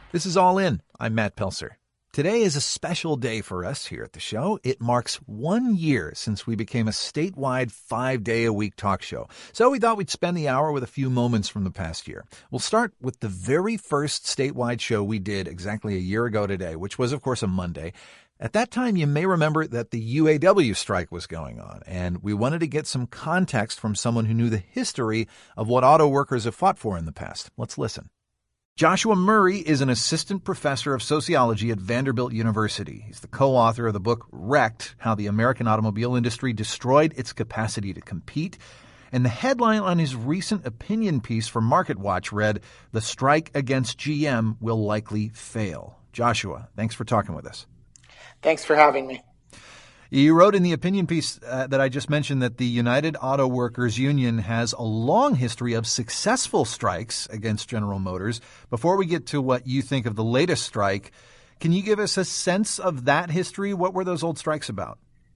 This is All In. I'm Matt Pelser. Today is a special day for us here at the show. It marks 1 year since we became a statewide 5-day-a-week talk show. So we thought we'd spend the hour with a few moments from the past year. We'll start with the very first statewide show we did exactly a year ago today, which was, of course, a Monday. At that time, you may remember that the UAW strike was going on, and we wanted to get some context from someone who knew the history of what auto workers have fought for in the past. Let's listen. Joshua Murray is an assistant professor of sociology at Vanderbilt University. He's the co-author of the book Wrecked: How the American Automobile Industry Destroyed Its Capacity to Compete. And the headline on his recent opinion piece for MarketWatch read, "The strike against GM will likely fail." Joshua, thanks for talking with us. Thanks for having me. You wrote in the opinion piece that I just mentioned that the United Auto Workers Union has a long history of successful strikes against General Motors. Before we get to what you think of the latest strike, can you give us a sense of that history? What were those old strikes about?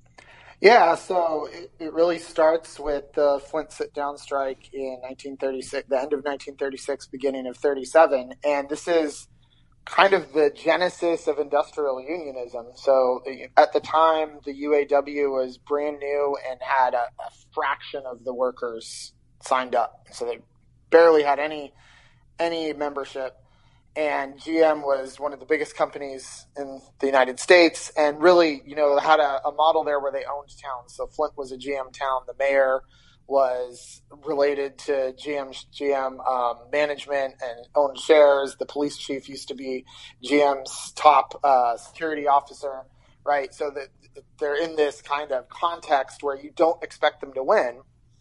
Yeah, so it really starts with the Flint sit-down strike in 1936, the end of 1936, beginning of 37. And this is kind of the genesis of industrial unionism. So at the time, the UAW was brand new and had a fraction of the workers signed up. So they barely had any membership. And GM was one of the biggest companies in the United States and really, had a model there where they owned towns. So Flint was a GM town. The mayor was related to GM management and owned shares. The police chief used to be GM's top security officer, right? So that they're in this kind of context where you don't expect them to win.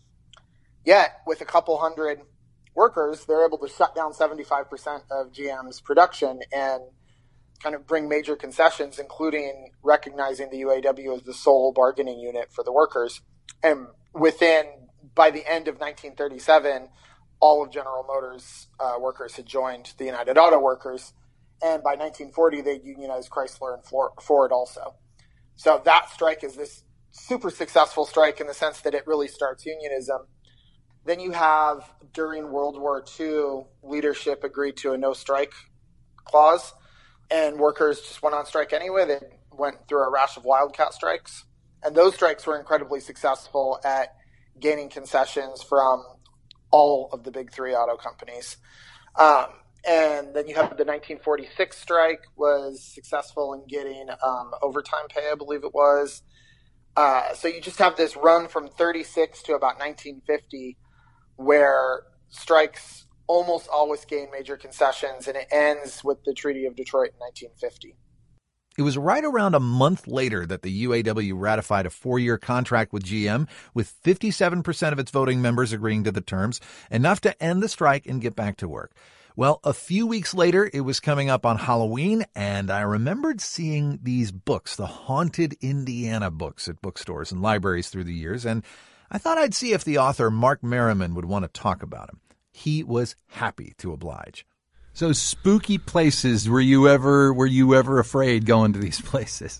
Yet, with a couple hundred workers, they're able to shut down 75% of GM's production and kind of bring major concessions, including recognizing the UAW as the sole bargaining unit for the workers. And by the end of 1937, all of General Motors workers had joined the United Auto Workers. And by 1940, they unionized Chrysler and Ford also. So that strike is this super successful strike in the sense that it really starts unionism. Then you have, during World War II, leadership agreed to a no-strike clause, and workers just went on strike anyway. They went through a rash of wildcat strikes. And those strikes were incredibly successful at gaining concessions from all of the big three auto companies. And then you have the 1946 strike was successful in getting overtime pay, I believe it was. So you just have this run from 36 to about 1950 where strikes almost always gain major concessions, and it ends with the Treaty of Detroit in 1950. It was right around a month later that the UAW ratified a 4-year contract with GM, with 57% of its voting members agreeing to the terms, enough to end the strike and get back to work. Well, a few weeks later, it was coming up on Halloween, and I remembered seeing these books, the Haunted Indiana books, at bookstores and libraries through the years, and I thought I'd see if the author, Mark Merriman, would want to talk about them. He was happy to oblige. So spooky places, were you ever afraid going to these places?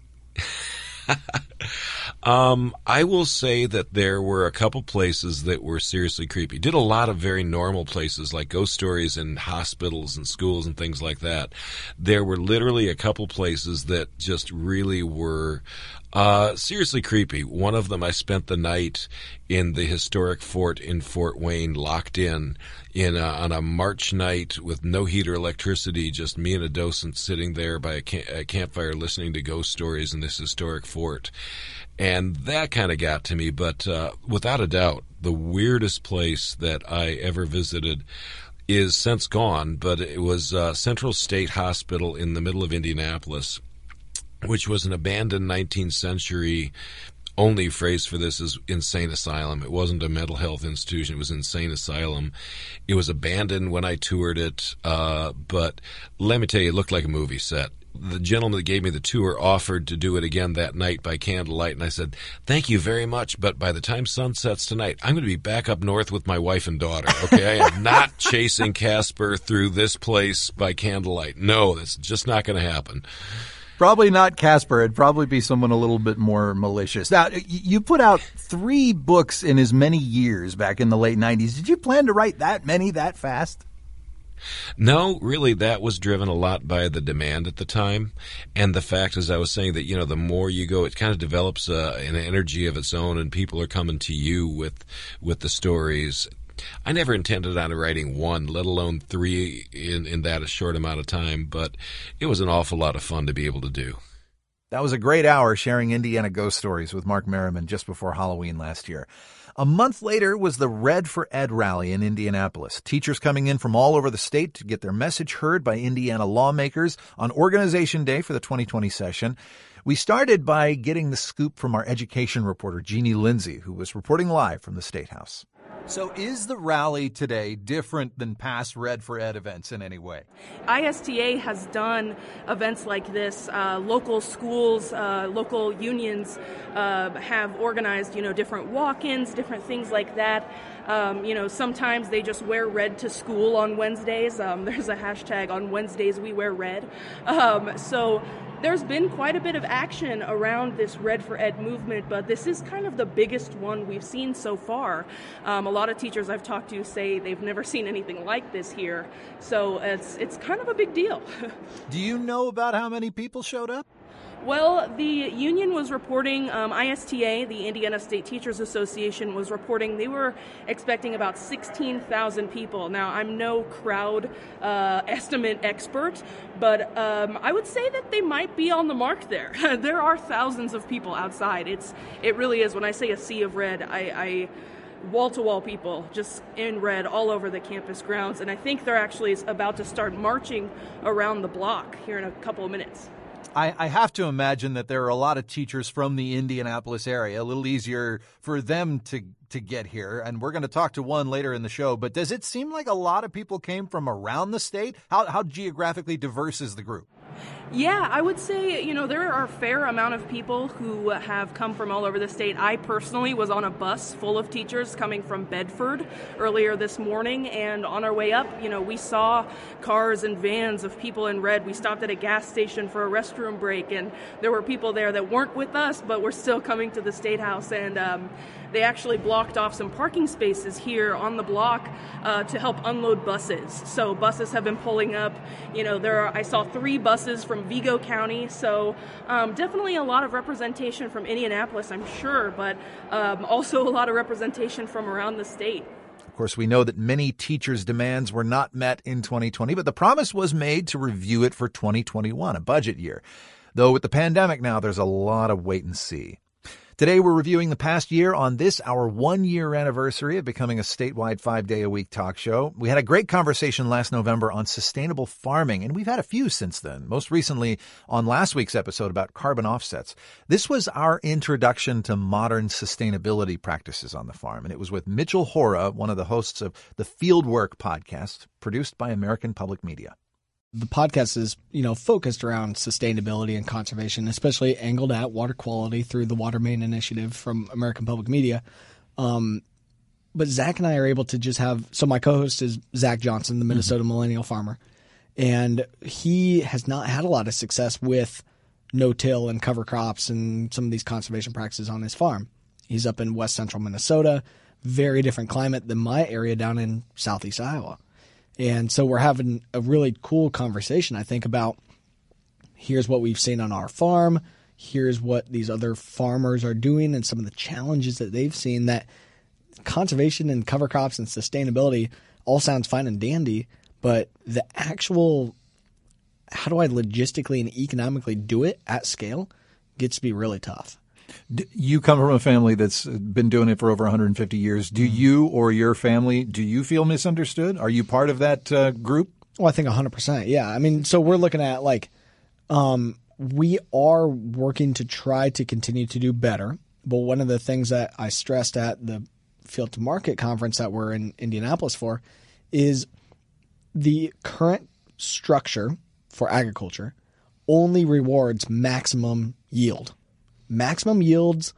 I will say that there were a couple places that were seriously creepy. Did a lot of very normal places like ghost stories in hospitals and schools and things like that. There were literally a couple places that just really were seriously creepy. One of them, I spent the night in the historic fort in Fort Wayne, locked in on a March night with no heat or electricity, just me and a docent sitting there by a campfire listening to ghost stories in this historic fort. And that kind of got to me, but without a doubt, the weirdest place that I ever visited is since gone, but it was Central State Hospital in the middle of Indianapolis, which was an abandoned 19th century, only phrase for this is insane asylum. It wasn't a mental health institution. It was insane asylum. It was abandoned when I toured it, but let me tell you, it looked like a movie set. The gentleman that gave me the tour offered to do it again that night by candlelight, and I said, thank you very much, but by the time sun sets tonight, I'm going to be back up north with my wife and daughter, okay? I am not chasing Casper through this place by candlelight. No, that's just not going to happen. Probably not Casper. It'd probably be someone a little bit more malicious. Now, you put out 3 books in as many years back in the late 90s. Did you plan to write that many that fast? No, really, that was driven a lot by the demand at the time. And the fact, as I was saying, that, the more you go, it kind of develops an energy of its own, and people are coming to you with the stories. I never intended on writing one, let alone three in that a short amount of time, but it was an awful lot of fun to be able to do. That was a great hour sharing Indiana ghost stories with Mark Merriman just before Halloween last year. A month later was the Red for Ed rally in Indianapolis. Teachers coming in from all over the state to get their message heard by Indiana lawmakers on Organization Day for the 2020 session. We started by getting the scoop from our education reporter, Jeannie Lindsay, who was reporting live from the State House. So is the rally today different than past Red for Ed events in any way? ISTA has done events like this. Local schools, local unions have organized, different walk-ins, different things like that. Sometimes they just wear red to school on Wednesdays. There's a hashtag on Wednesdays we wear red. So there's been quite a bit of action around this Red for Ed movement, but this is kind of the biggest one we've seen so far. A lot of teachers I've talked to say they've never seen anything like this here, so it's kind of a big deal. Do you know about how many people showed up? Well, the union was reporting, ISTA, the Indiana State Teachers Association, was reporting they were expecting about 16,000 people. Now, I'm no crowd estimate expert, but I would say that they might be on the mark there. There are thousands of people outside. It really is. When I say a sea of red, I wall-to-wall people just in red all over the campus grounds, and I think they're actually about to start marching around the block here in a couple of minutes. I have to imagine that there are a lot of teachers from the Indianapolis area, a little easier for them to get here. And we're going to talk to one later in the show. But does it seem like a lot of people came from around the state? How geographically diverse is the group? Yeah, I would say, there are a fair amount of people who have come from all over the state. I personally was on a bus full of teachers coming from Bedford earlier this morning, and on our way up, we saw cars and vans of people in red. We stopped at a gas station for a restroom break, and there were people there that weren't with us, but were still coming to the State House, and they actually blocked off some parking spaces here on the block to help unload buses. So buses have been pulling up. I saw 3 buses from Vigo County, so definitely a lot of representation from Indianapolis, I'm sure, but also a lot of representation from around the state. Of course, we know that many teachers' demands were not met in 2020, but the promise was made to review it for 2021, a budget year. Though with the pandemic now, there's a lot of wait and see. Today, we're reviewing the past year on this, our 1-year anniversary of becoming a statewide 5-day-a-week talk show. We had a great conversation last November on sustainable farming, and we've had a few since then, most recently on last week's episode about carbon offsets. This was our introduction to modern sustainability practices on the farm, and it was with Mitchell Hora, one of the hosts of the Fieldwork podcast, produced by American Public Media. The podcast is, focused around sustainability and conservation, especially angled at water quality through the Water Main Initiative from American Public Media. But Zach and I are able to just so my co-host is Zach Johnson, the Minnesota Millennial Farmer, and he has not had a lot of success with no-till and cover crops and some of these conservation practices on his farm. He's up in west central Minnesota, very different climate than my area down in southeast Iowa. And so we're having a really cool conversation, I think, about here's what we've seen on our farm, here's what these other farmers are doing and some of the challenges that they've seen. That conservation and cover crops and sustainability all sounds fine and dandy, but the actual how do I logistically and economically do it at scale gets to be really tough. You come from a family that's been doing it for over 150 years. Do you or your family, do you feel misunderstood? Are you part of that group? Well, I think 100%. Yeah. I mean, so we're looking at we are working to try to continue to do better. But one of the things that I stressed at the Field to Market conference that we're in Indianapolis for is the current structure for agriculture only rewards maximum yield. Maximum yields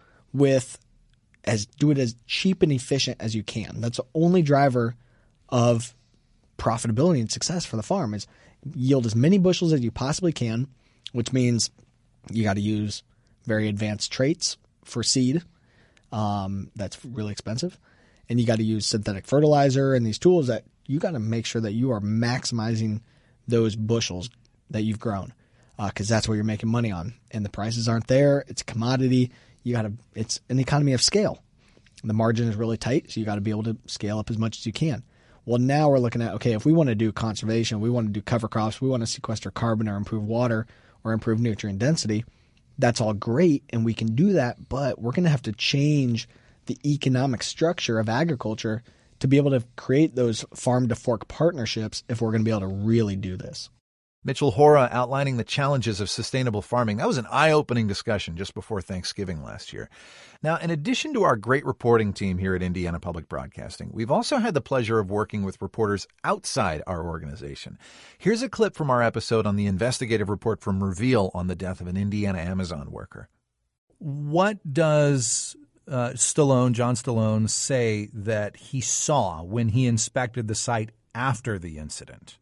do it as cheap and efficient as you can. That's the only driver of profitability and success for the farm is yield as many bushels as you possibly can, which means you got to use very advanced traits for seed. That's really expensive. And you got to use synthetic fertilizer and these tools that you got to make sure that you are maximizing those bushels that you've grown, because that's what you're making money on. And the prices aren't there. It's a commodity. It's an economy of scale. The margin is really tight, so you got to be able to scale up as much as you can. Well, now we're looking at, okay, if we want to do conservation, we want to do cover crops, we want to sequester carbon or improve water or improve nutrient density, that's all great, and we can do that, but we're going to have to change the economic structure of agriculture to be able to create those farm-to-fork partnerships if we're going to be able to really do this. Mitchell Hora outlining the challenges of sustainable farming. That was an eye-opening discussion just before Thanksgiving last year. Now, in addition to our great reporting team here at Indiana Public Broadcasting, we've also had the pleasure of working with reporters outside our organization. Here's a clip from our episode on the investigative report from Reveal on the death of an Indiana Amazon worker. What does John Stallone, say that he saw when he inspected the site after the incident?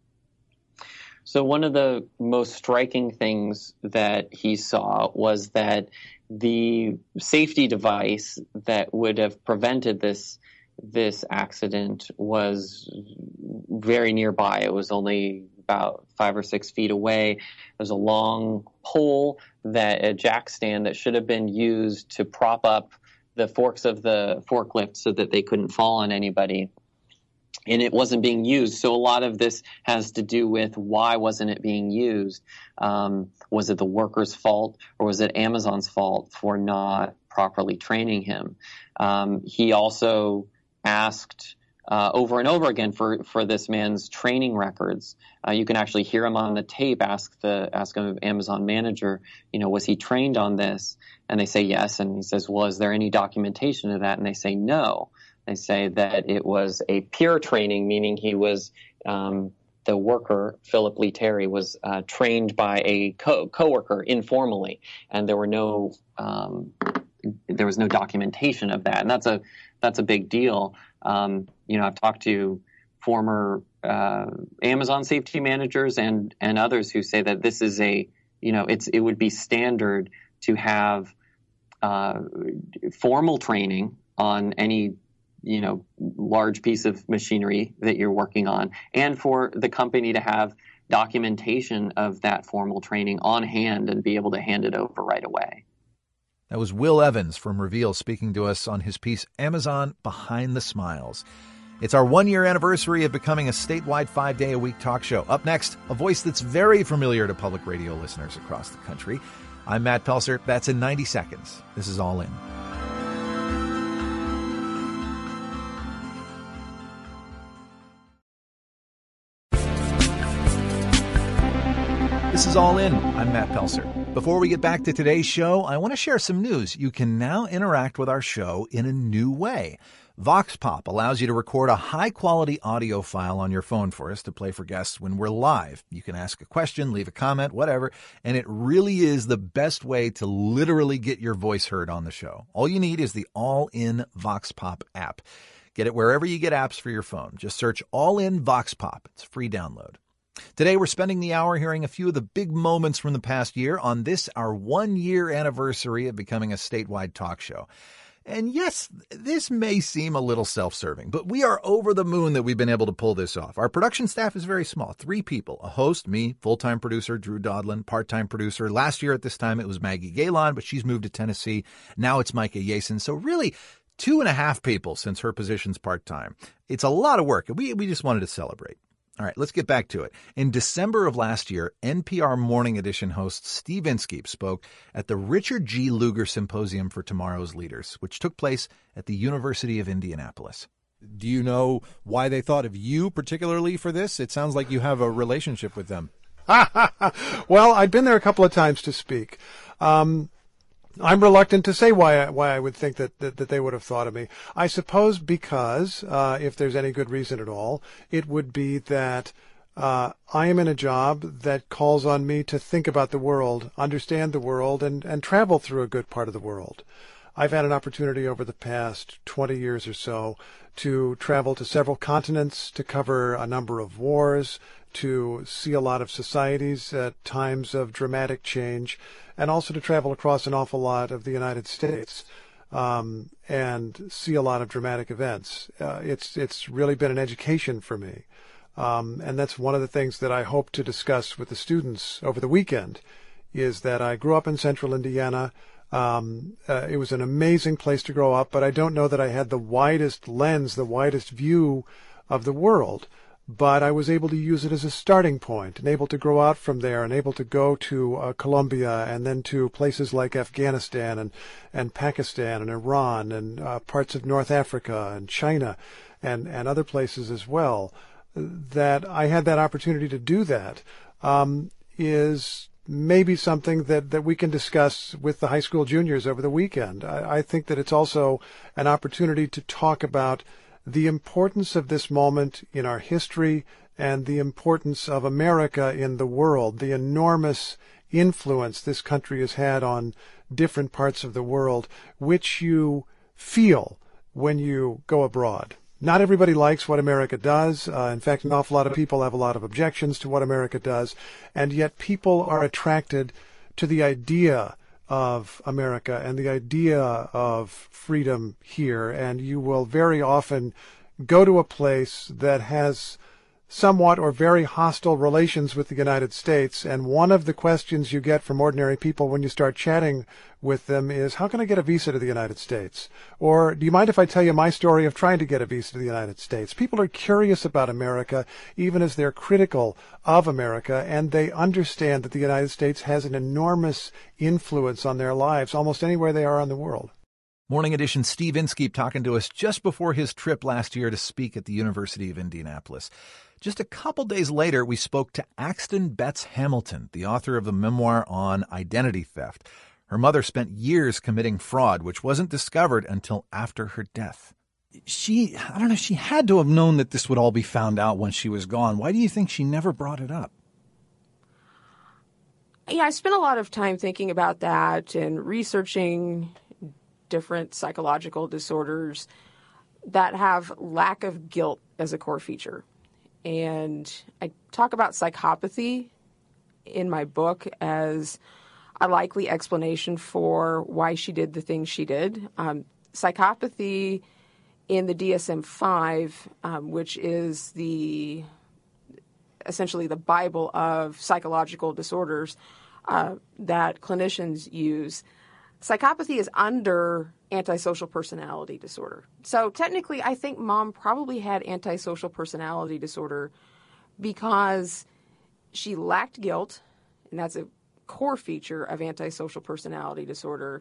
So one of the most striking things that he saw was that the safety device that would have prevented this accident was very nearby. It was only about 5 or 6 feet away. There's a long pole, a jack stand that should have been used to prop up the forks of the forklift so that they couldn't fall on anybody. And it wasn't being used. So a lot of this has to do with why wasn't it being used? Was it the worker's fault, or was it Amazon's fault for not properly training him? He also asked over and over again for this man's training records. You can actually hear him on the tape ask him, Amazon manager, was he trained on this? And they say yes. And he says, well, is there any documentation of that? And they say no. They say that it was a peer training, meaning he was the worker, Philip Lee Terry, was trained by a coworker informally, and there was no documentation of that, and that's a big deal. I've talked to former Amazon safety managers and others who say that this is it would be standard to have formal training on any large piece of machinery that you're working on, and for the company to have documentation of that formal training on hand and be able to hand it over right away. That was Will Evans from Reveal speaking to us on his piece, Amazon Behind the Smiles. It's our 1-year anniversary of becoming a statewide 5-day-a-week talk show. Up next, a voice that's very familiar to public radio listeners across the country. I'm Matt Pelser. That's in 90 seconds. This is All In. This is All In. I'm Matt Pelser. Before we get back to today's show, I want to share some news. You can now interact with our show in a new way. VoxPop allows you to record a high-quality audio file on your phone for us to play for guests when we're live. You can ask a question, leave a comment, whatever, and it really is the best way to literally get your voice heard on the show. All you need is the All In VoxPop app. Get it wherever you get apps for your phone. Just search All In VoxPop. It's a free download. Today, we're spending the hour hearing a few of the big moments from the past year on this, our 1-year anniversary of becoming a statewide talk show. And yes, this may seem a little self-serving, but we are over the moon that we've been able to pull this off. Our production staff is very small, 3 people, a host, me, full-time producer Drew Dodlin, part-time producer. Last year at this time, it was Maggie Galon, but she's moved to Tennessee. Now it's Micah Yason. So really, 2.5 people since her position's part-time. It's a lot of work, and we just wanted to celebrate. All right, let's get back to it. In December of last year, NPR Morning Edition host Steve Inskeep spoke at the Richard G. Lugar Symposium for Tomorrow's Leaders, which took place at the University of Indianapolis. Do you know why they thought of you particularly for this? It sounds like you have a relationship with them. Well, I'd been there a couple of times to speak. I'm reluctant to say why I would think that they would have thought of me. I suppose because, if there's any good reason at all, it would be that I am in a job that calls on me to think about the world, understand the world, and travel through a good part of the world. I've had an opportunity over the past 20 years or so to travel to several continents, to cover a number of wars, to see a lot of societies at times of dramatic change, and also to travel across an awful lot of the United States. and see a lot of dramatic events. It's really been an education for me. And that's one of the things that I hope to discuss with the students over the weekend, is that I grew up in central Indiana. It was an amazing place to grow up, but I don't know that I had the widest lens, the widest view of the world. But I was able to use it as a starting point and able to grow out from there and able to go to Colombia and then to places like Afghanistan and Pakistan and Iran and parts of North Africa and China and other places as well. That I had that opportunity to do that is maybe something that we can discuss with the high school juniors over the weekend. I think that it's also an opportunity to talk about the importance of this moment in our history and the importance of America in the world, the enormous influence this country has had on different parts of the world, which you feel when you go abroad. Not everybody likes what America does. In fact, an awful lot of people have a lot of objections to what America does, and yet people are attracted to the idea of America and the idea of freedom here. And you will very often go to a place that has somewhat or very hostile relations with the United States. And one of the questions you get from ordinary people when you start chatting with them is, how can I get a visa to the United States? Or do you mind if I tell you my story of trying to get a visa to the United States? People are curious about America, even as they're critical of America, and they understand that the United States has an enormous influence on their lives almost anywhere they are in the world. Morning Edition Steve Inskeep talking to us just before his trip last year to speak at the University of Indianapolis. Just a couple days later, we spoke to Axton Betts Hamilton, the author of the memoir on identity theft. Her mother spent years committing fraud, which wasn't discovered until after her death. She had to have known that this would all be found out when she was gone. Why do you think she never brought it up? Yeah, I spent a lot of time thinking about that and researching different psychological disorders that have lack of guilt as a core feature. And I talk about psychopathy in my book as a likely explanation for why she did the things she did. Psychopathy in the DSM-5, which is essentially the Bible of psychological disorders that clinicians use, psychopathy is under antisocial personality disorder. So technically, I think Mom probably had antisocial personality disorder because she lacked guilt, and that's a core feature of antisocial personality disorder.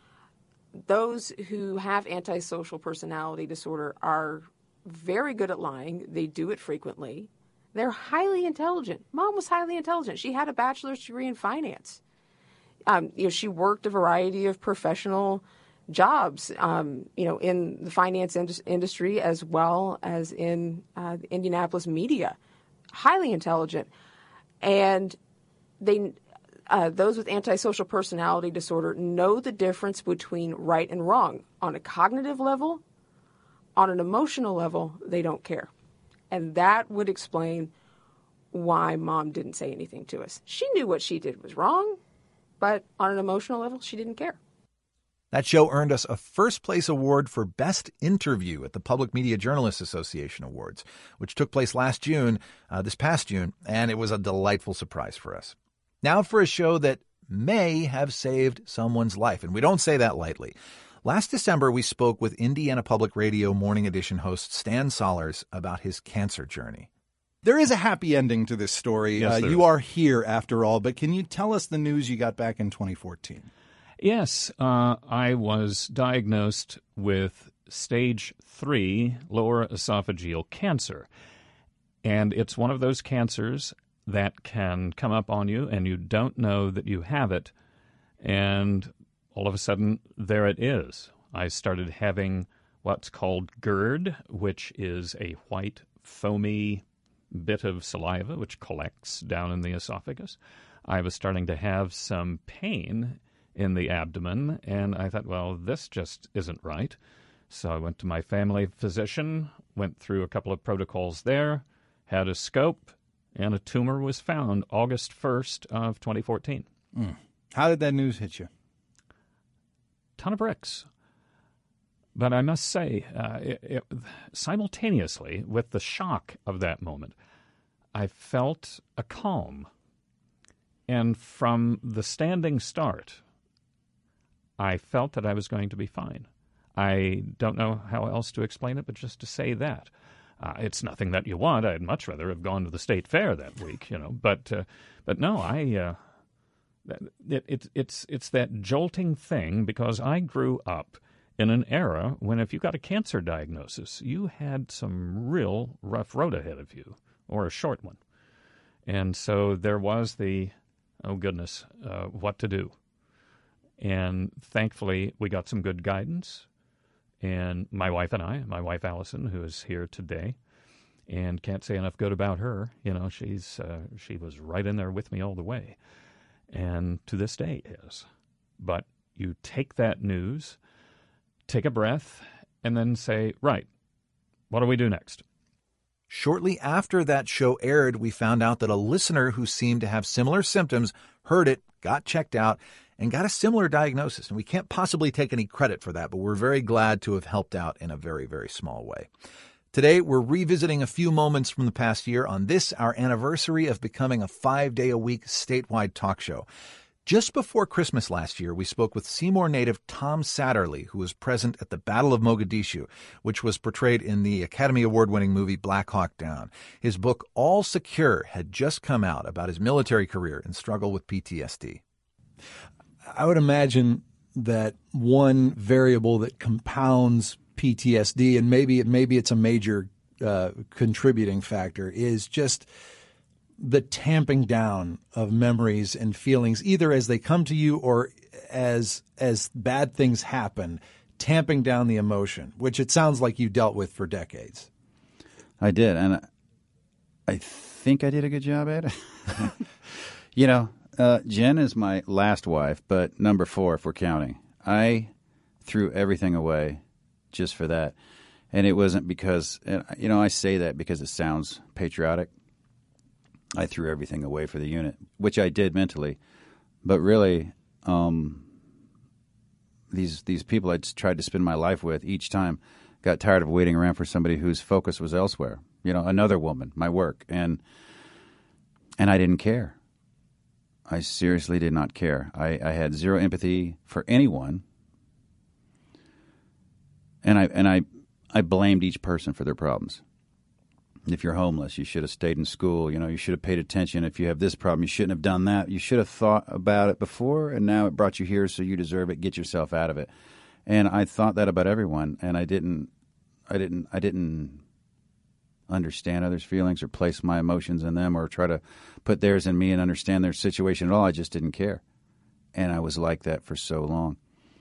Those who have antisocial personality disorder are very good at lying. They do it frequently. They're highly intelligent. Mom was highly intelligent. She had a bachelor's degree in finance. She worked a variety of professional jobs, in the finance industry as well as in the Indianapolis media. Highly intelligent. And those with antisocial personality disorder know the difference between right and wrong. On a cognitive level, on an emotional level, they don't care. And that would explain why Mom didn't say anything to us. She knew what she did was wrong, but on an emotional level, she didn't care. That show earned us a first-place award for Best Interview at the Public Media Journalists Association Awards, which took place this past June, and it was a delightful surprise for us. Now for a show that may have saved someone's life, and we don't say that lightly. Last December, we spoke with Indiana Public Radio Morning Edition host Stan Sollers about his cancer journey. There is a happy ending to this story. Yes, you are here after all, but can you tell us the news you got back in 2014? Yes, I was diagnosed with stage 3 lower esophageal cancer. And it's one of those cancers that can come up on you and you don't know that you have it. And all of a sudden, there it is. I started having what's called GERD, which is a white, foamy bit of saliva which collects down in the esophagus. I was starting to have some pain in the abdomen, and I thought, well, this just isn't right. So I went to my family physician, went through a couple of protocols there, had a scope, and a tumor was found August 1st of 2014. How did that news hit you? Ton of bricks. But I must say, simultaneously with the shock of that moment, I felt a calm. And from the standing start, I felt that I was going to be fine. I don't know how else to explain it, but just to say that. It's nothing that you want. I'd much rather have gone to the state fair that week, But no, it's that jolting thing, because I grew up in an era when if you got a cancer diagnosis, you had some real rough road ahead of you, or a short one. And so there was the, oh goodness, what to do. And thankfully, we got some good guidance. And my wife Allison, who is here today, and can't say enough good about her. She was right in there with me all the way, and to this day is. But you take that news, take a breath, and then say, right, what do we do next? Shortly after that show aired, we found out that a listener who seemed to have similar symptoms heard it, got checked out, and got a similar diagnosis. And we can't possibly take any credit for that, but we're very glad to have helped out in a very, very small way. Today, we're revisiting a few moments from the past year on this, our anniversary of becoming a 5-day-a-week statewide talk show. Just before Christmas last year, we spoke with Seymour native Tom Satterley, who was present at the Battle of Mogadishu, which was portrayed in the Academy Award-winning movie Black Hawk Down. His book, All Secure, had just come out about his military career and struggle with PTSD. I would imagine that one variable that compounds PTSD, and maybe it's a major contributing factor, is just the tamping down of memories and feelings, either as they come to you or as bad things happen, tamping down the emotion, which it sounds like you dealt with for decades. I did, and I think I did a good job at it. Jen is my last wife, but number 4 if we're counting. I threw everything away just for that. And it wasn't because, I say that because it sounds patriotic. I threw everything away for the unit, which I did mentally. But really, these people I tried to spend my life with each time got tired of waiting around for somebody whose focus was elsewhere. Another woman, my work. And I didn't care. I seriously did not care. I had zero empathy for anyone. And I blamed each person for their problems. If you're homeless, you should have stayed in school. You should have paid attention. If you have this problem, you shouldn't have done that. You should have thought about it before, and now it brought you here, so you deserve it. Get yourself out of it. And I thought that about everyone, and I didn't understand others' feelings or place my emotions in them or try to put theirs in me and understand their situation at all. I just didn't care. And I was like that for so long.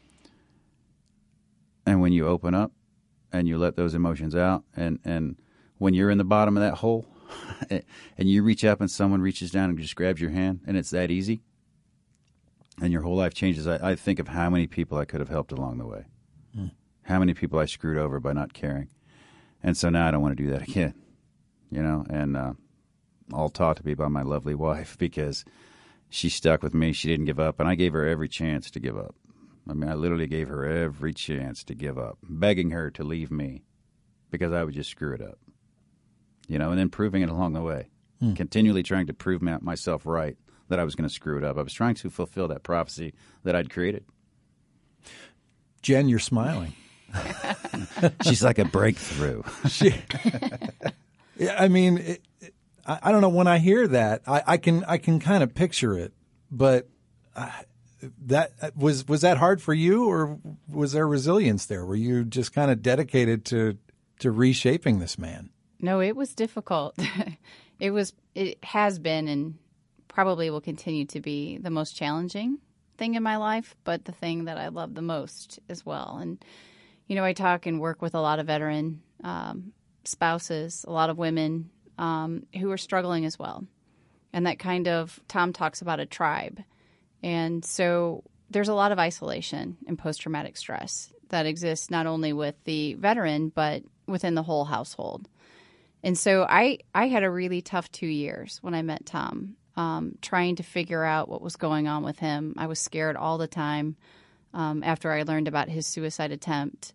And when you open up and you let those emotions out, and when you're in the bottom of that hole and you reach up and someone reaches down and just grabs your hand, and it's that easy, and your whole life changes, I think of how many people I could have helped along the way. How many people I screwed over by not caring. And so now I don't want to do that again, and all taught to me by my lovely wife, because she stuck with me. She didn't give up, and I gave her every chance to give up. I literally gave her every chance to give up, begging her to leave me because I would just screw it up, and then proving it along the way, continually trying to prove myself right that I was going to screw it up. I was trying to fulfill that prophecy that I'd created. Jen, you're smiling. She's like a breakthrough. Yeah, I don't know. When I hear that, I can kind of picture it, but that was that hard for you, or was there resilience there? Were you just kind of dedicated to reshaping this man? No, it was difficult. It has been and probably will continue to be the most challenging thing in my life, but the thing that I love the most as well. And I talk and work with a lot of veteran spouses, a lot of women who are struggling as well. And that Tom talks about a tribe. And so there's a lot of isolation and post-traumatic stress that exists not only with the veteran, but within the whole household. And so I had a really tough 2 years when I met Tom, trying to figure out what was going on with him. I was scared all the time after I learned about his suicide attempt.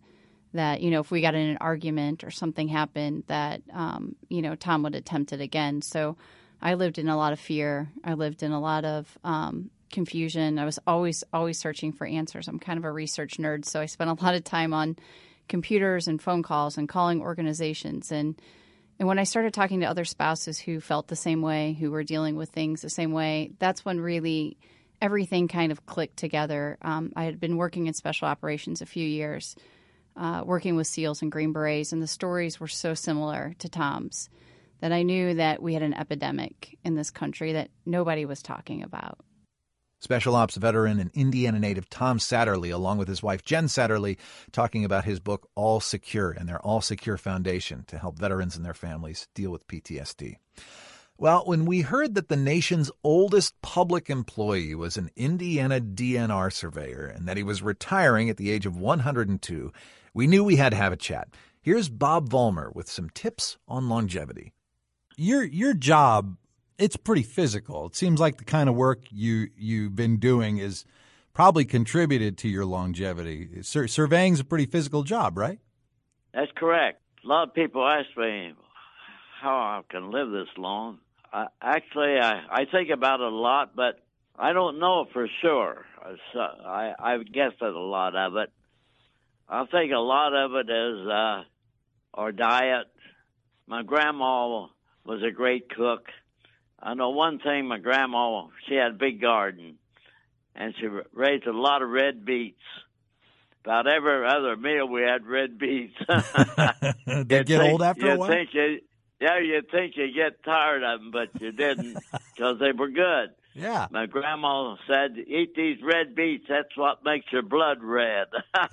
that, if we got in an argument or something happened, that, Tom would attempt it again. So I lived in a lot of fear. I lived in a lot of confusion. I was always searching for answers. I'm kind of a research nerd, so I spent a lot of time on computers and phone calls and calling organizations. And when I started talking to other spouses who felt the same way, who were dealing with things the same way, that's when really everything kind of clicked together. I had been working in special operations a few years, working with SEALs and Green Berets, and the stories were so similar to Tom's that I knew that we had an epidemic in this country that nobody was talking about. Special Ops veteran and Indiana native Tom Satterlee, along with his wife Jen Satterlee, talking about his book All Secure and their All Secure Foundation to help veterans and their families deal with PTSD. Well, when we heard that the nation's oldest public employee was an Indiana DNR surveyor and that he was retiring at the age of 102, we knew we had to have a chat. Here's Bob Vollmer with some tips on longevity. Your job, it's pretty physical. It seems like the kind of work you've been doing is probably contributed to your longevity. Surveying's a pretty physical job, right? That's correct. A lot of people ask me how I can live this long. I think about it a lot, but I don't know for sure. I've guessed at a lot of it. I think a lot of it is our diet. My grandma was a great cook. I know one thing, my grandma, she had a big garden, and she raised a lot of red beets. About every other meal we had red beets. They get old after a while? You'd think you get tired of them, but you didn't because they were good. Yeah. My grandma said, eat these red beets. That's what makes your blood red.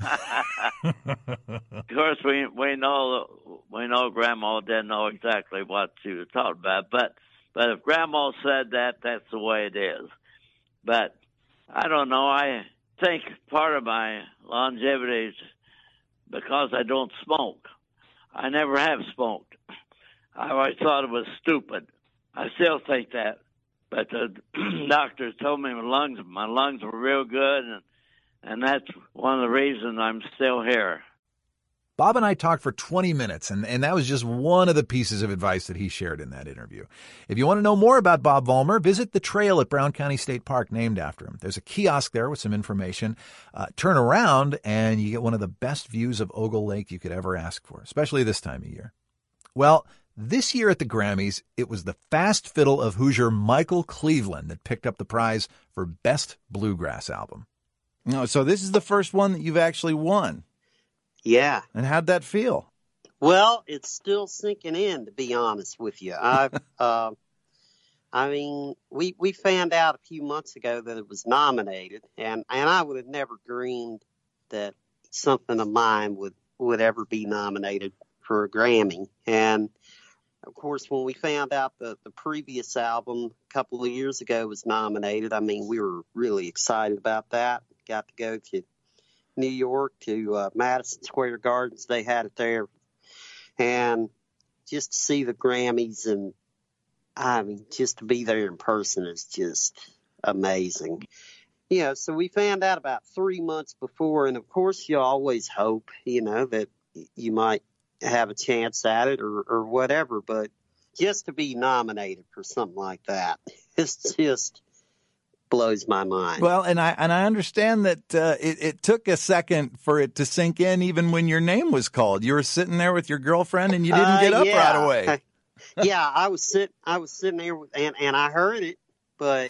Of course, we know Grandma didn't know exactly what she was talking about, but if Grandma said that, that's the way it is. But I don't know. I think part of my longevity is because I don't smoke. I never have smoked. I always thought it was stupid. I still think that. But the doctors told me my lungs were real good, and that's one of the reasons I'm still here. Bob and I talked for 20 minutes, and that was just one of the pieces of advice that he shared in that interview. If you want to know more about Bob Vollmer, visit the trail at Brown County State Park named after him. There's a kiosk there with some information. Turn around, and you get one of the best views of Ogle Lake you could ever ask for, especially this time of year. Well, this year at the Grammys, it was the Fast Fiddle of Hoosier Michael Cleveland that picked up the prize for Best Bluegrass Album. No, so this is the first one that you've actually won. Yeah. And how'd that feel? Well, it's still sinking in, to be honest with you. We found out a few months ago that it was nominated, and I would have never dreamed that something of mine would ever be nominated for a Grammy. And of course, when we found out the previous album a couple of years ago was nominated, we were really excited about that. Got to go to New York to Madison Square Gardens. They had it there. And just to see the Grammys and, just to be there in person is just amazing. So we found out about 3 months before, and of course you always hope, that you might have a chance at it or whatever, but just to be nominated for something like that, it's just blows my mind. Well, and I understand that it took a second for it to sink in, even when your name was called. You were sitting there with your girlfriend, and you didn't get up right away. Yeah, I was sitting there, and I heard it, but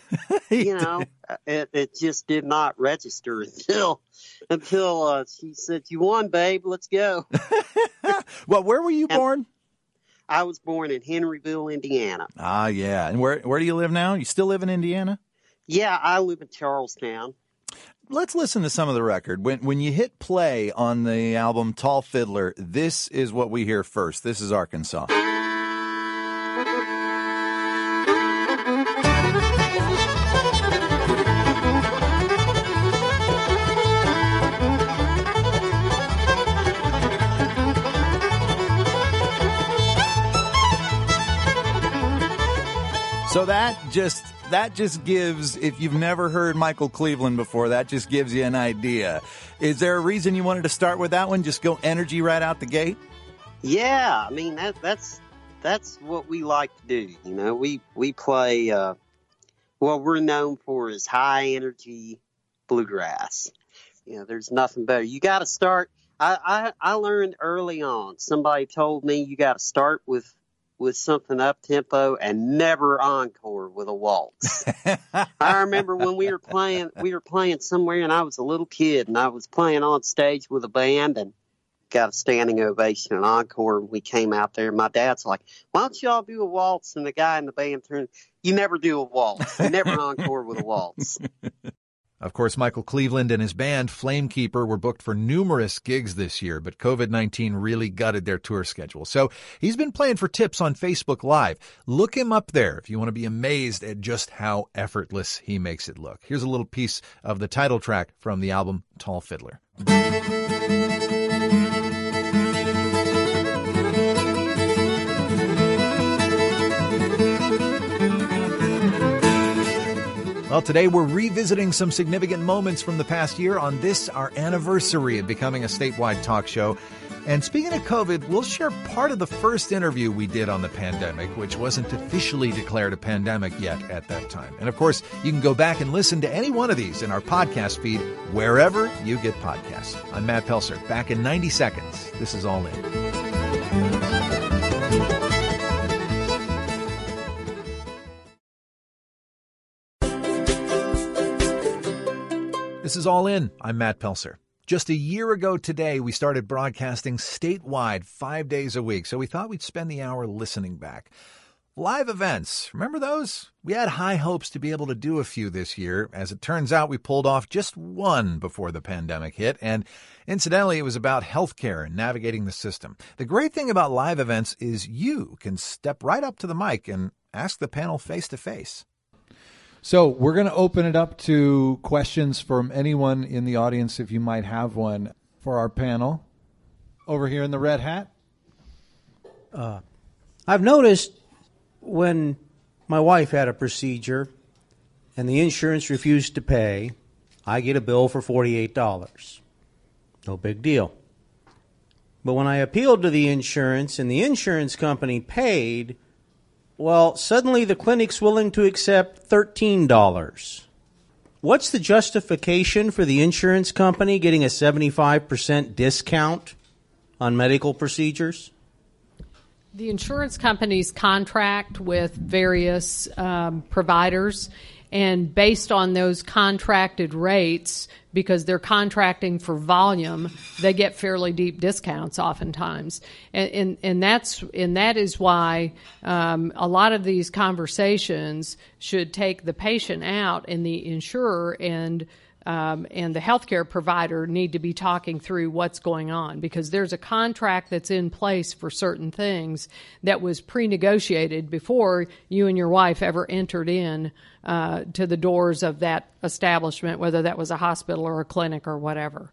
it just did not register until she said, "You won, babe. Let's go." Well, where were you born? I was born in Henryville, Indiana. Ah, yeah. And where do you live now? You still live in Indiana? Yeah, I live in Charlestown. Let's listen to some of the record. When you hit play on the album Tall Fiddler, this is what we hear first. This is Arkansas. So that just that just gives, if you've never heard Michael Cleveland before, that just gives you an idea. Is there a reason you wanted to start with that one? Just go energy right out the gate? Yeah, I mean, that's what we like to do. You know, we play, what we're known for is high energy bluegrass. You know, there's nothing better. You got to start. I learned early on, somebody told me you got to start with something up tempo and never encore with a waltz. I remember when we were playing somewhere and I was a little kid and I was playing on stage with a band and got a standing ovation and encore. We came out there and my dad's like, why don't y'all do a waltz? And the guy in the band turned, you never do a waltz. You never encore with a waltz. Of course, Michael Cleveland and his band, Flamekeeper, were booked for numerous gigs this year, but COVID-19 really gutted their tour schedule. So he's been playing for tips on Facebook Live. Look him up there if you want to be amazed at just how effortless he makes it look. Here's a little piece of the title track from the album Tall Fiddler. Well, today we're revisiting some significant moments from the past year on this, our anniversary of becoming a statewide talk show. And speaking of COVID, we'll share part of the first interview we did on the pandemic, which wasn't officially declared a pandemic yet at that time. And of course, you can go back and listen to any one of these in our podcast feed, wherever you get podcasts. I'm Matt Pelser. Back in 90 seconds. This is All In. This is All In. I'm Matt Pelser. Just a year ago today, we started broadcasting statewide 5 days a week, so we thought we'd spend the hour listening back. Live events, remember those? We had high hopes to be able to do a few this year. As it turns out, we pulled off just one before the pandemic hit, and incidentally, it was about healthcare and navigating the system. The great thing about live events is you can step right up to the mic and ask the panel face-to-face. So we're going to open it up to questions from anyone in the audience, if you might have one, for our panel. Over here in the red hat. I've noticed when my wife had a procedure and the insurance refused to pay, I get a bill for $48. No big deal. But when I appealed to the insurance and the insurance company paid, well, suddenly the clinic's willing to accept $13. What's the justification for the insurance company getting a 75% discount on medical procedures? The insurance companies contract with various providers, and based on those contracted rates, because they're contracting for volume, they get fairly deep discounts oftentimes. And that is why a lot of these conversations should take the patient out, and the insurer and the healthcare provider need to be talking through what's going on, because there's a contract that's in place for certain things that was pre-negotiated before you and your wife ever entered in to the doors of that establishment, whether that was a hospital or a clinic or whatever.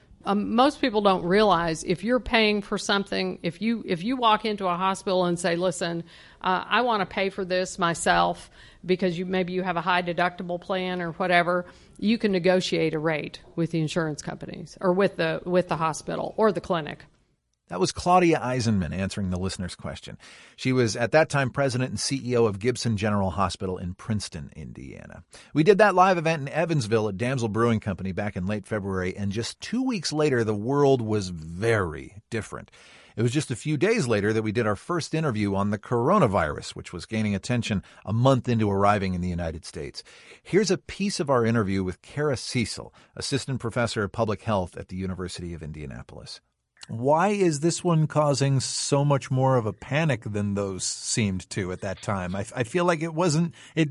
Most people don't realize if you're paying for something, if you walk into a hospital and say, listen, I want to pay for this myself because maybe you have a high deductible plan or whatever, you can negotiate a rate with the insurance companies or with the hospital or the clinic. That was Claudia Eisenman answering the listener's question. She was at that time president and CEO of Gibson General Hospital in Princeton, Indiana. We did that live event in Evansville at Damsel Brewing Company back in late February, and just 2 weeks later, the world was very different. It was just a few days later that we did our first interview on the coronavirus, which was gaining attention a month into arriving in the United States. Here's a piece of our interview with Kara Cecil, assistant professor of public health at the University of Indianapolis. Why is this one causing so much more of a panic than those seemed to at that time? I feel like it wasn't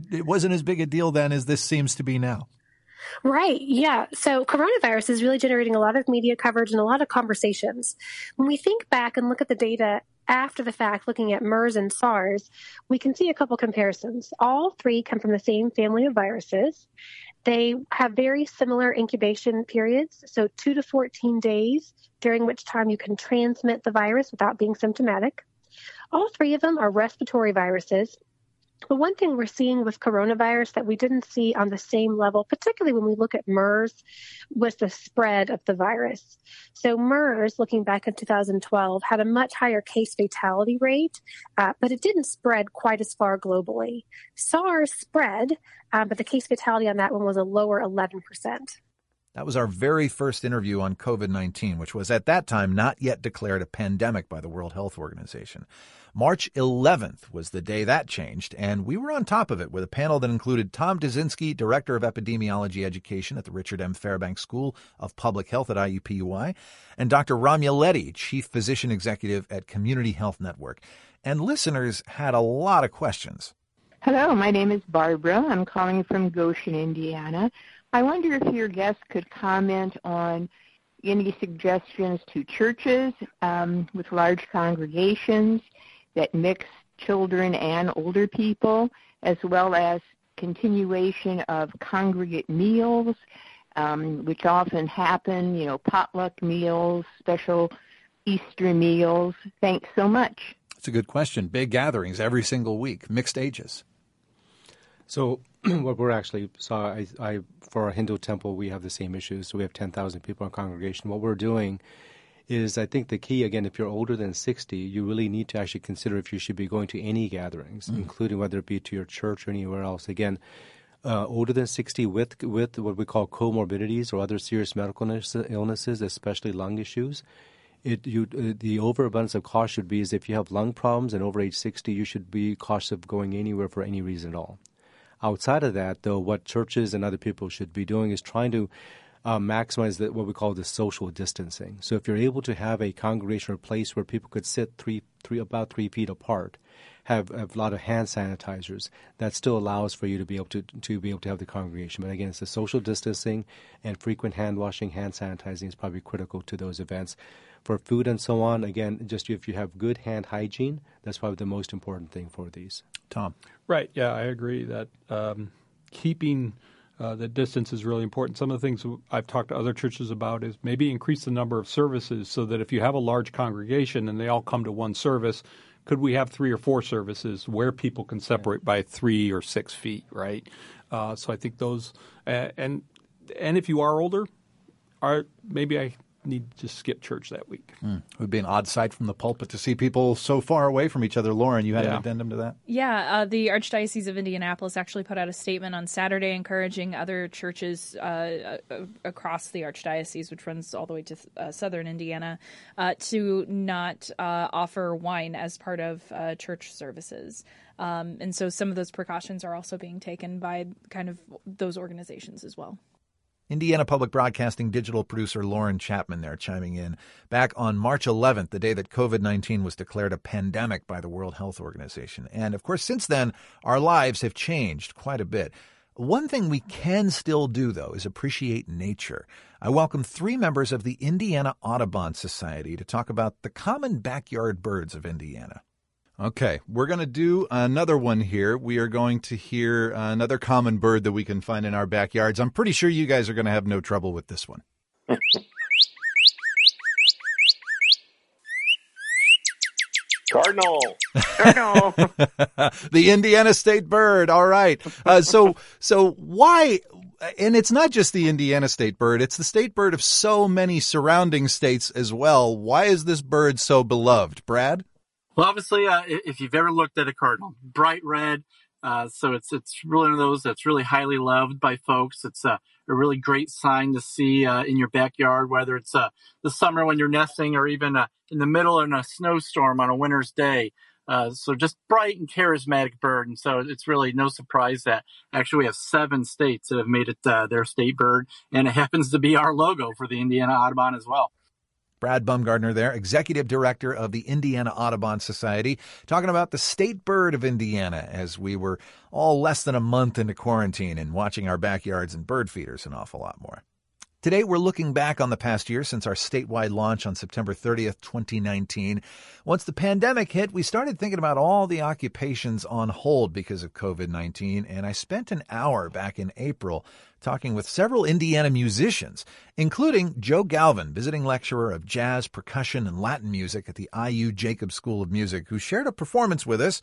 as big a deal then as this seems to be now. Right. Yeah. So coronavirus is really generating a lot of media coverage and a lot of conversations. When we think back and look at the data after the fact, looking at MERS and SARS, we can see a couple comparisons. All three come from the same family of viruses. They have very similar incubation periods, so 2 to 14 days, during which time you can transmit the virus without being symptomatic. All three of them are respiratory viruses. But one thing we're seeing with coronavirus that we didn't see on the same level, particularly when we look at MERS, was the spread of the virus. So MERS, looking back in 2012, had a much higher case fatality rate, but it didn't spread quite as far globally. SARS spread, but the case fatality on that one was a lower 11%. That was our very first interview on COVID-19, which was at that time not yet declared a pandemic by the World Health Organization. March 11th was the day that changed, and we were on top of it with a panel that included Tom Dzinski, Director of Epidemiology Education at the Richard M. Fairbanks School of Public Health at IUPUI, and Dr. Ramya Leddy, Chief Physician Executive at Community Health Network. And listeners had a lot of questions. Hello, my name is Barbara. I'm calling from Goshen, Indiana. I wonder if your guest could comment on any suggestions to churches with large congregations that mix children and older people, as well as continuation of congregate meals, which often happen, potluck meals, special Easter meals. Thanks so much. It's a good question. Big gatherings every single week, mixed ages. So what we're actually for our Hindu temple, we have the same issues. So we have 10,000 people in congregation. What we're doing is, I think the key, again, if you're older than 60, you really need to actually consider if you should be going to any gatherings, including whether it be to your church or anywhere else. Again, older than 60 with what we call comorbidities or other serious medical illnesses, especially lung issues, the overabundance of caution should be is if you have lung problems and over age 60, you should be cautious of going anywhere for any reason at all. Outside of that, though, what churches and other people should be doing is trying to maximize what we call the social distancing. So if you're able to have a congregation or place where people could sit about 3 feet apart, have a lot of hand sanitizers, that still allows for you to be able to have the congregation. But again, it's the social distancing and frequent hand washing, hand sanitizing is probably critical to those events. For food and so on, again, just if you have good hand hygiene, that's probably the most important thing for these. Tom. Right. Yeah, I agree that keeping the distance is really important. Some of the things I've talked to other churches about is maybe increase the number of services so that if you have a large congregation and they all come to one service, could we have 3 or 4 services where people can separate by 3 or 6 feet, right? So I think those and if you are older, maybe I need to skip church that week. It would be an odd sight from the pulpit to see people so far away from each other. Lauren, you had an addendum to that? Yeah, the Archdiocese of Indianapolis actually put out a statement on Saturday encouraging other churches across the Archdiocese, which runs all the way to southern Indiana, to not offer wine as part of church services. And so some of those precautions are also being taken by kind of those organizations as well. Indiana Public Broadcasting digital producer Lauren Chapman there chiming in. Back on March 11th, the day that COVID-19 was declared a pandemic by the World Health Organization. And, of course, since then, our lives have changed quite a bit. One thing we can still do, though, is appreciate nature. I welcome 3 members of the Indiana Audubon Society to talk about the common backyard birds of Indiana. Okay, we're going to do another one here. We are going to hear another common bird that we can find in our backyards. I'm pretty sure you guys are going to have no trouble with this one. Cardinal. The Indiana state bird. All right. So why? And it's not just the Indiana state bird. It's the state bird of so many surrounding states as well. Why is this bird so beloved? Brad? Well, obviously, if you've ever looked at a cardinal, bright red, so it's really one of those that's really highly loved by folks. It's a really great sign to see in your backyard, whether it's the summer when you're nesting or even in the middle of a snowstorm on a winter's day. So just bright and charismatic bird. And so it's really no surprise that actually we have 7 states that have made it their state bird, and it happens to be our logo for the Indiana Audubon as well. Brad Bumgardner there, Executive Director of the Indiana Audubon Society, talking about the state bird of Indiana as we were all less than a month into quarantine and watching our backyards and bird feeders an awful lot more. Today, we're looking back on the past year since our statewide launch on September 30th, 2019. Once the pandemic hit, we started thinking about all the occupations on hold because of COVID-19, and I spent an hour back in April talking with several Indiana musicians, including Joe Galvin, visiting lecturer of jazz, percussion, and Latin music at the IU Jacobs School of Music, who shared a performance with us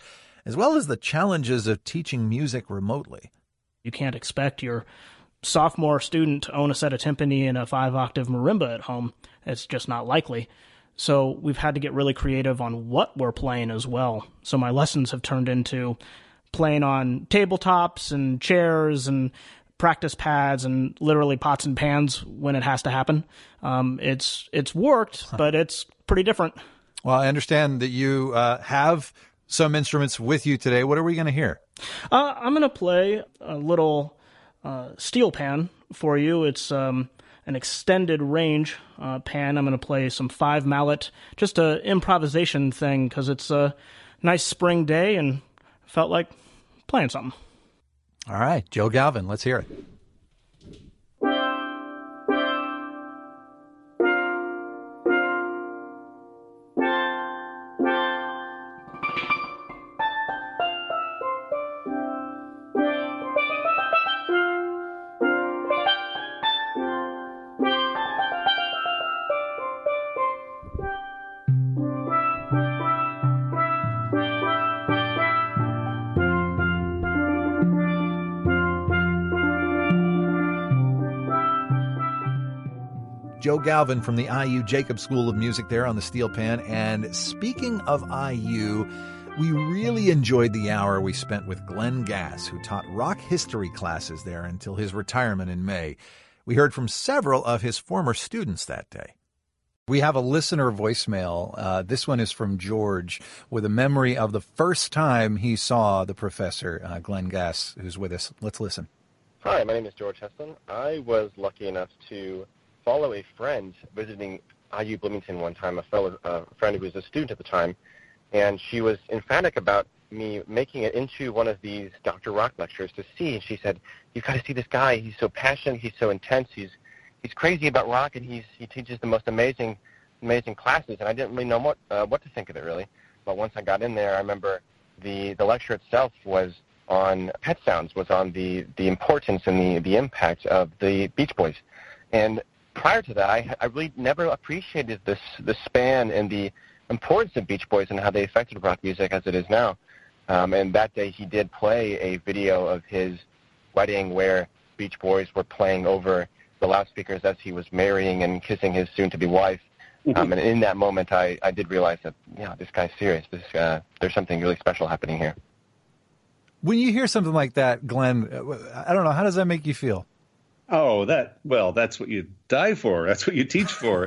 as well as the challenges of teaching music remotely. You can't expect your sophomore student to own a set of timpani and a 5-octave marimba at home. It's just not likely. So we've had to get really creative on what we're playing as well. So my lessons have turned into playing on tabletops and chairs and practice pads and literally pots and pans when it has to happen. It's worked, but it's pretty different. Well, I understand that you have some instruments with you today. What are we going to hear? I'm going to play a little steel pan for you. It's an extended range pan. I'm going to play some 5 mallet, just an improvisation thing because it's a nice spring day and felt like playing something. All right, Joe Galvin, let's hear it. Joe Galvin from the IU Jacobs School of Music there on the steel pan. And speaking of IU, we really enjoyed the hour we spent with Glenn Gass, who taught rock history classes there until his retirement in May. We heard from several of his former students that day. We have a listener voicemail. This one is from George with a memory of the first time he saw the professor, Glenn Gass, who's with us. Let's listen. Hi, my name is George Heston. I was lucky enough to follow a friend visiting IU Bloomington one time, a friend who was a student at the time, and she was emphatic about me making it into one of these Dr. Rock lectures to see, and she said, "You've got to see this guy. He's so passionate. He's so intense. He's crazy about rock, and he teaches the most amazing classes." And I didn't really know what to think of it, really. But once I got in there, I remember the lecture itself was on Pet Sounds, was on the importance and the impact of the Beach Boys. And prior to that, I really never appreciated the span and the importance of Beach Boys and how they affected rock music as it is now. And that day he did play a video of his wedding where Beach Boys were playing over the loudspeakers as he was marrying and kissing his soon-to-be wife. And in that moment, I did realize that, this guy's serious. There's something really special happening here. When you hear something like that, Glenn, I don't know, how does that make you feel? Oh, that's what you die for. That's what you teach for.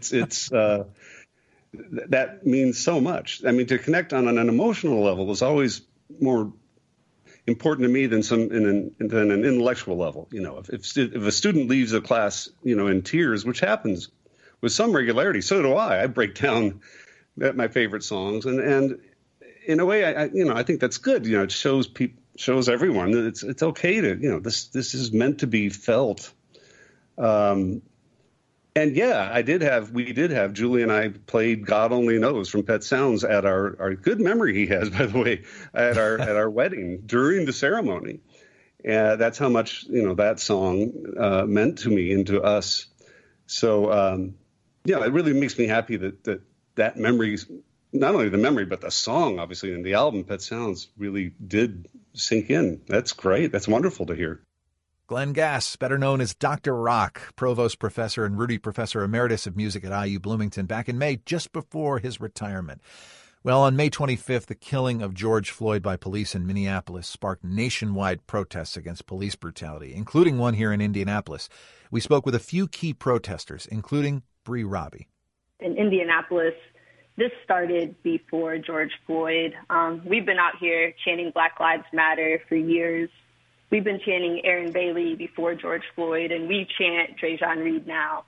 That means so much. I mean, to connect on an emotional level is always more important to me than an intellectual level. If a student leaves a class, in tears, which happens with some regularity, so do I. I break down my favorite songs, and in a way, I think that's good. It shows everyone that it's okay to, this is meant to be felt. And we did have Julie and I played God Only Knows from Pet Sounds at our good memory he has, by the way, at our wedding during the ceremony. That's how much, that song meant to me and to us. So, it really makes me happy that memory, not only the memory, but the song, obviously, and the album Pet Sounds really did sink in. That's great. That's wonderful to hear. Glenn Gass, better known as Dr. Rock, Provost Professor and Rudy Professor Emeritus of Music at IU Bloomington back in May, just before his retirement. Well, on May 25th, the killing of George Floyd by police in Minneapolis sparked nationwide protests against police brutality, including one here in Indianapolis. We spoke with a few key protesters, including Bree Robbie. In Indianapolis, this started before George Floyd. We've been out here chanting Black Lives Matter for years. We've been chanting Aaron Bailey before George Floyd, and we chant Trajan Reed now.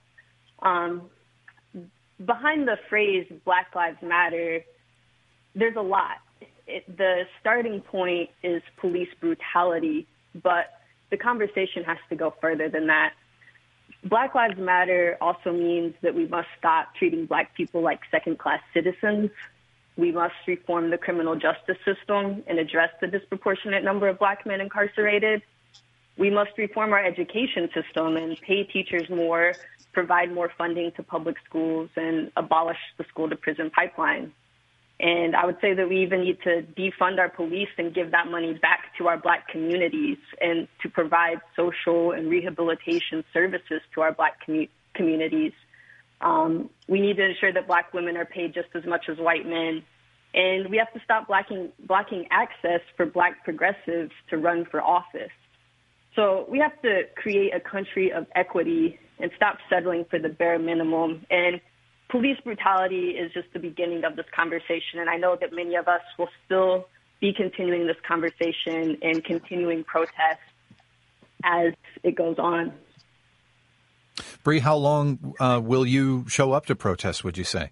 Behind the phrase Black Lives Matter, there's a lot. The starting point is police brutality, but the conversation has to go further than that. Black Lives Matter also means that we must stop treating Black people like second-class citizens. We must reform the criminal justice system and address the disproportionate number of Black men incarcerated. We must reform our education system and pay teachers more, provide more funding to public schools, and abolish the school-to-prison pipeline. And I would say that we even need to defund our police and give that money back to our Black communities and to provide social and rehabilitation services to our Black communities. We need to ensure that Black women are paid just as much as white men. And we have to stop blocking access for Black progressives to run for office. So we have to create a country of equity and stop settling for the bare minimum. And police brutality is just the beginning of this conversation. And I know that many of us will still be continuing this conversation and continuing protests as it goes on. Bree, how long will you show up to protest, would you say?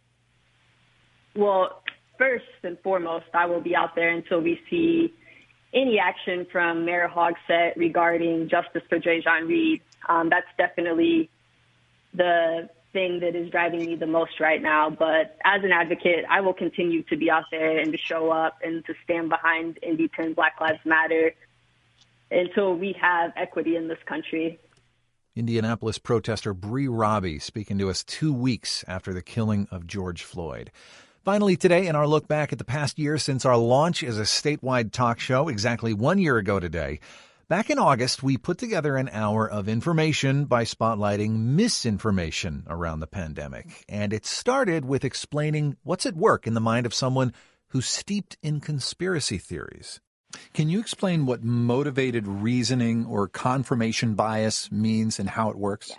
Well, first and foremost, I will be out there until we see any action from Mayor Hogsett regarding justice for Dre'Jon Reed. That's definitely the thing that is driving me the most right now. But as an advocate, I will continue to be out there and to show up and to stand behind Indy 10 Black Lives Matter until we have equity in this country. Indianapolis protester Bree Robbie speaking to us 2 weeks after the killing of George Floyd. Finally today, in our look back at the past year since our launch as a statewide talk show exactly 1 year ago today, back in August, we put together an hour of information by spotlighting misinformation around the pandemic. And it started with explaining what's at work in the mind of someone who's steeped in conspiracy theories. Can you explain what motivated reasoning or confirmation bias means and how it works?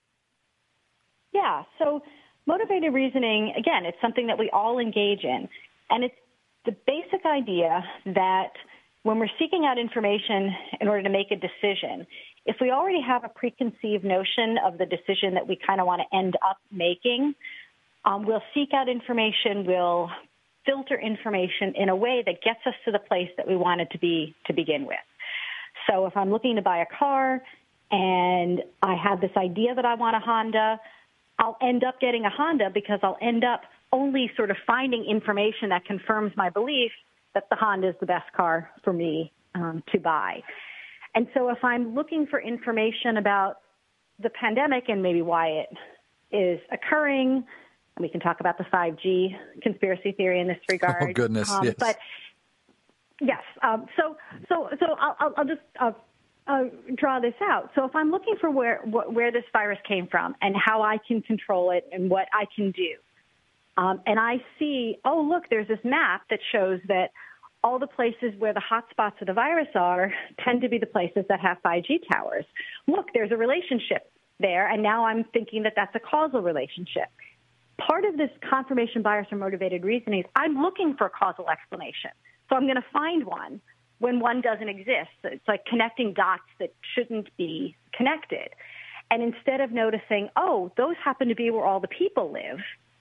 Yeah. So motivated reasoning, again, it's something that we all engage in. And it's the basic idea that when we're seeking out information in order to make a decision, if we already have a preconceived notion of the decision that we kind of want to end up making, we'll seek out information, we'll filter information in a way that gets us to the place that we want it to be to begin with. So if I'm looking to buy a car and I have this idea that I want a Honda, I'll end up getting a Honda because I'll end up only sort of finding information that confirms my belief that the Honda is the best car for me to buy. And so if I'm looking for information about the pandemic and maybe why it is occurring, we can talk about the 5G conspiracy theory in this regard. Oh, goodness, yes. But yes, so I'll just draw this out. So if I'm looking for where this virus came from and how I can control it and what I can do, and I see, oh, look, there's this map that shows that all the places where the hot spots of the virus are tend to be the places that have 5G towers. Look, there's a relationship there, and now I'm thinking that that's a causal relationship. Part of this confirmation bias or motivated reasoning is I'm looking for a causal explanation. So I'm going to find one when one doesn't exist. It's like connecting dots that shouldn't be connected. And instead of noticing, oh, those happen to be where all the people live,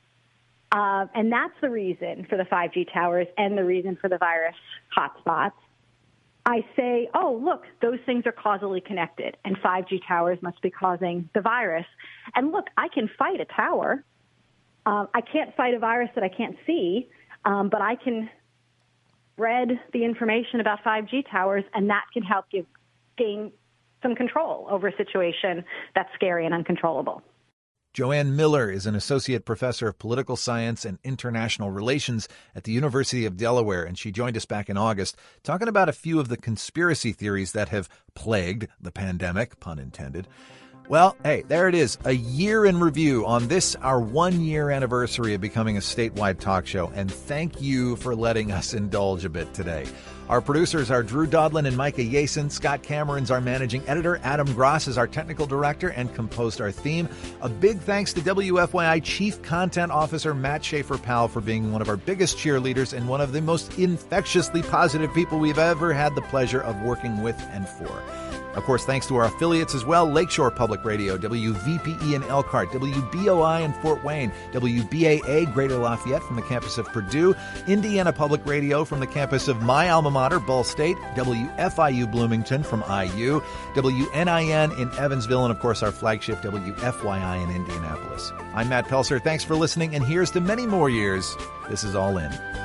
and that's the reason for the 5G towers and the reason for the virus hotspots, I say, oh, look, those things are causally connected, and 5G towers must be causing the virus. And look, I can fight a tower. I can't fight a virus that I can't see, but I can spread the information about 5G towers, and that can help you gain some control over a situation that's scary and uncontrollable. Joanne Miller is an associate professor of political science and international relations at the University of Delaware, and she joined us back in August talking about a few of the conspiracy theories that have plagued the pandemic, pun intended. Well, hey, there it is, a year in review on this, our 1 year anniversary of becoming a statewide talk show, and thank you for letting us indulge a bit today. Our producers are Drew Dodlin and Micah Yason. Scott Cameron's our managing editor. Adam Gross is our technical director and composed our theme. A big thanks to WFYI Chief Content Officer Matt Schaefer-Powell for being one of our biggest cheerleaders and one of the most infectiously positive people we've ever had the pleasure of working with and for. Of course, thanks to our affiliates as well, Lakeshore Public Radio, WVPE in Elkhart, WBOI in Fort Wayne, WBAA Greater Lafayette from the campus of Purdue, Indiana Public Radio from the campus of my alma mater, Ball State, WFIU Bloomington from IU, WNIN in Evansville, and of course our flagship WFYI in Indianapolis. I'm Matt Pelser. Thanks for listening, and here's to many more years. This is All In.